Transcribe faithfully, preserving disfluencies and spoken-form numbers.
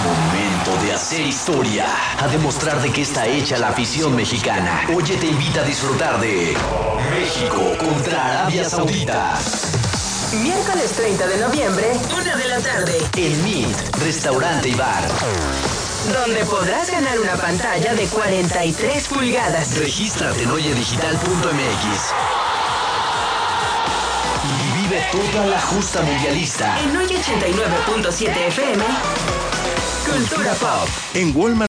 Momento de hacer historia, a demostrar de qué está hecha la afición mexicana. Oye te invita a disfrutar de México contra Arabia Saudita. Miércoles treinta de noviembre, una de la tarde. En Meet, restaurante y bar. Donde podrás ganar una pantalla de cuarenta y tres pulgadas. Regístrate en oyedigital punto m x. Y vive toda la justa mundialista. En Hoy ochenta y nueve punto siete F M, Cultura Pop. En Walmart